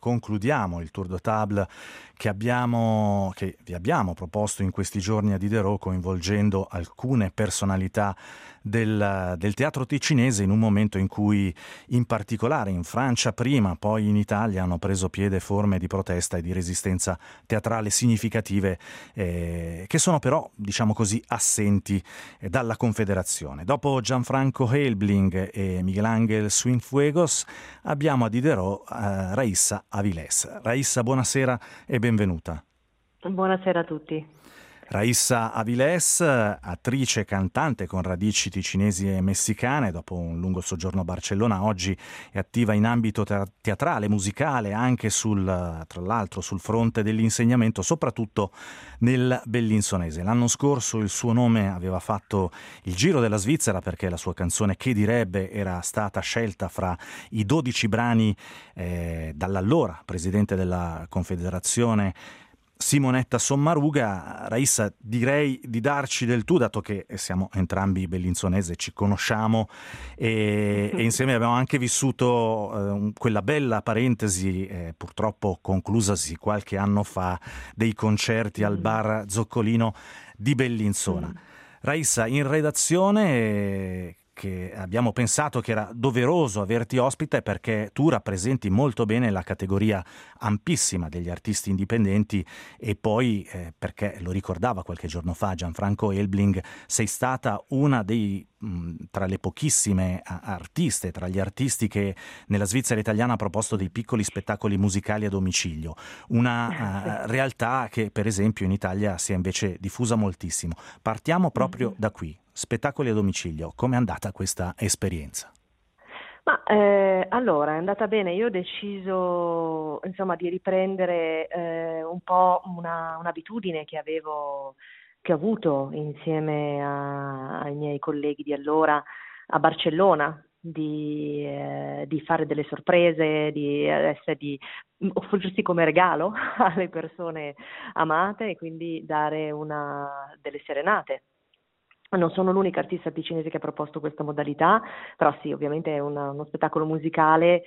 concludiamo il Tour de Table che vi abbiamo proposto in questi giorni a Diderot, coinvolgendo alcune personalità del teatro ticinese in un momento in cui in particolare in Francia prima, poi in Italia hanno preso piede forme di protesta e di resistenza teatrale significative che sono però, diciamo così, assenti dalla Confederazione. Dopo Gianfranco Helbling e Miguel Cienfuegos abbiamo a Diderot Raissa Avilés. Raissa, buonasera e benvenuta. Buonasera a tutti. Raissa Avilés, attrice e cantante con radici ticinesi e messicane, dopo un lungo soggiorno a Barcellona, oggi è attiva in ambito teatrale, musicale, anche tra l'altro sul fronte dell'insegnamento, soprattutto nel bellinsonese. L'anno scorso il suo nome aveva fatto il giro della Svizzera perché la sua canzone Che direbbe era stata scelta fra i 12 brani dall'allora presidente della Confederazione Simonetta Sommaruga. Raissa, direi di darci del tu, dato che siamo entrambi bellinzonesi, ci conosciamo e insieme abbiamo anche vissuto quella bella parentesi, purtroppo conclusasi qualche anno fa, dei concerti al bar Zoccolino di Bellinzona. Raissa, in redazione che abbiamo pensato che era doveroso averti ospite perché tu rappresenti molto bene la categoria ampissima degli artisti indipendenti e poi, perché lo ricordava qualche giorno fa Gianfranco Helbling, sei stata una tra le pochissime artiste, tra gli artisti che nella Svizzera italiana ha proposto dei piccoli spettacoli musicali a domicilio, una realtà che per esempio in Italia si è invece diffusa moltissimo. Partiamo proprio da qui. Spettacoli a domicilio, com'è andata questa esperienza? Ma allora è andata bene. Io ho deciso insomma di riprendere un po' un'abitudine che ho avuto insieme ai miei colleghi di allora a Barcellona, di fare delle sorprese, di offrirsi come regalo alle persone amate e quindi dare delle serenate. Non sono l'unica artista ticinese che ha proposto questa modalità, però sì, ovviamente è uno spettacolo musicale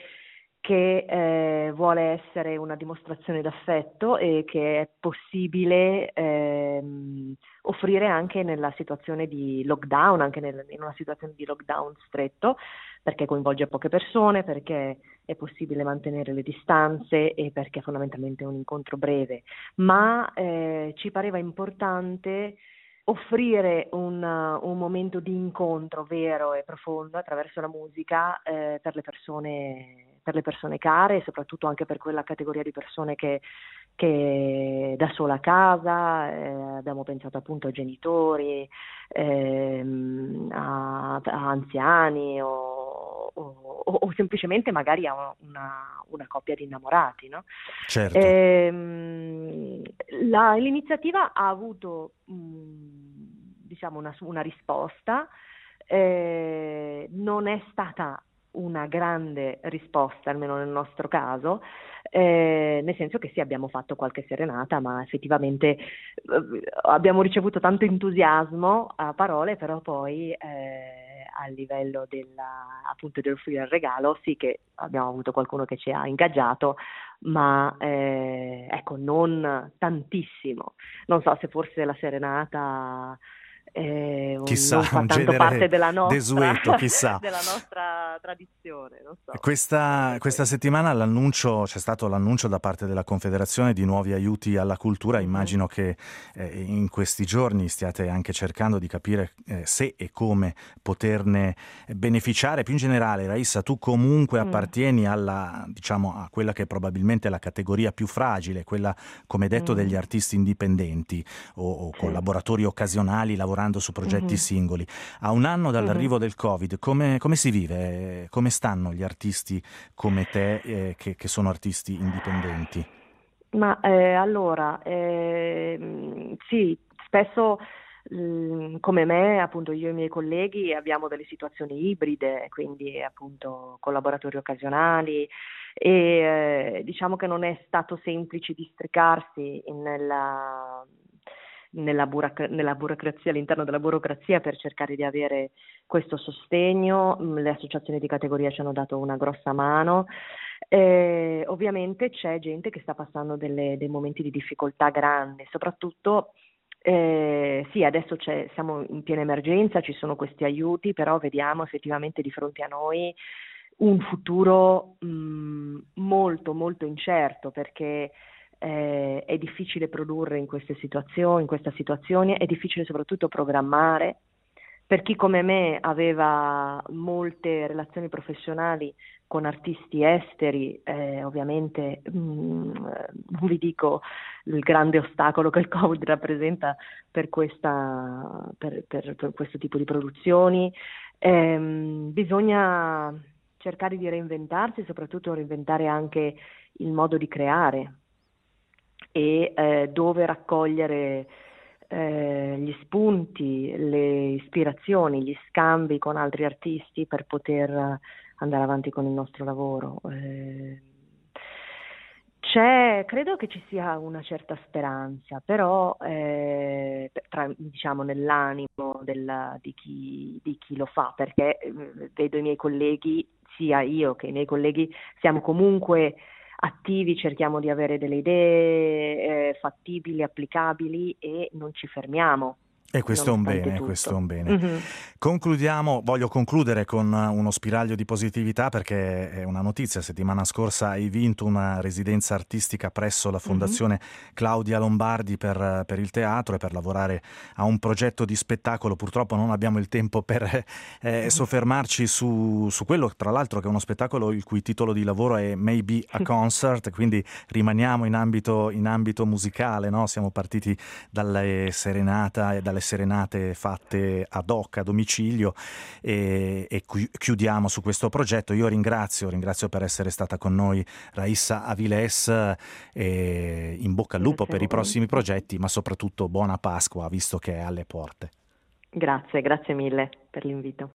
che vuole essere una dimostrazione d'affetto e che è possibile offrire anche nella situazione di lockdown, anche in una situazione di lockdown stretto, perché coinvolge poche persone, perché è possibile mantenere le distanze e perché fondamentalmente è un incontro breve. Ma ci pareva importante offrire un momento di incontro vero e profondo attraverso la musica per le persone care e soprattutto anche per quella categoria di persone che da sola a casa, abbiamo pensato appunto a genitori, a anziani o semplicemente magari a una coppia di innamorati, no? Certo. L'iniziativa ha avuto diciamo una risposta, non è stata una grande risposta, almeno nel nostro caso, nel senso che sì, abbiamo fatto qualche serenata, ma effettivamente abbiamo ricevuto tanto entusiasmo a parole, però poi a livello appunto dell'offrire il regalo, sì che abbiamo avuto qualcuno che ci ha ingaggiato, ma ecco, non tantissimo. Non so se forse la serenata Chissà, non fa un tanto genere parte della desueto, chissà. della nostra tradizione, non so. Questa settimana c'è stato l'annuncio da parte della Confederazione di nuovi aiuti alla cultura. Immagino che in questi giorni stiate anche cercando di capire se e come poterne beneficiare. Più in generale, Raissa, tu comunque appartieni diciamo, a quella che è probabilmente la categoria più fragile, quella, come detto, degli artisti indipendenti o collaboratori occasionali lavorando su progetti singoli. A un anno dall'arrivo del Covid, come si vive? Come stanno gli artisti come te che sono artisti indipendenti? Ma allora, sì, spesso come me, appunto io e i miei colleghi abbiamo delle situazioni ibride, quindi appunto collaboratori occasionali e diciamo che non è stato semplice districarsi nella burocrazia, all'interno della burocrazia per cercare di avere questo sostegno. Le associazioni di categoria ci hanno dato una grossa mano. Ovviamente c'è gente che sta passando dei momenti di difficoltà grande, soprattutto sì, adesso siamo in piena emergenza, ci sono questi aiuti, però vediamo effettivamente di fronte a noi un futuro molto molto incerto, perché è difficile produrre in questa situazione, è difficile soprattutto programmare. Per chi come me aveva molte relazioni professionali con artisti esteri, ovviamente non vi dico il grande ostacolo che il Covid rappresenta per questo tipo di produzioni. Bisogna cercare di reinventarsi, soprattutto reinventare anche il modo di creare e dove raccogliere gli spunti, le ispirazioni, gli scambi con altri artisti per poter andare avanti con il nostro lavoro. Credo che ci sia una certa speranza, però diciamo nell'animo di chi lo fa, perché vedo i miei colleghi, sia io che i miei colleghi, siamo comunque attivi, cerchiamo di avere delle idee fattibili, applicabili e non ci fermiamo. E questo è un bene, tutto. questo è un bene. Mm-hmm. Voglio concludere con uno spiraglio di positività, perché è una notizia. Settimana scorsa hai vinto una residenza artistica presso la Fondazione Claudia Lombardi per il teatro e per lavorare a un progetto di spettacolo. Purtroppo non abbiamo il tempo per soffermarci su quello, tra l'altro, che è uno spettacolo il cui titolo di lavoro è Maybe a Concert, quindi rimaniamo in ambito musicale, no? Siamo partiti dalle serenate fatte ad hoc a domicilio e chiudiamo su questo progetto. Io ringrazio per essere stata con noi Raissa Avilés, e in bocca al lupo per i prossimi progetti, ma soprattutto buona Pasqua, visto che è alle porte. Grazie mille per l'invito.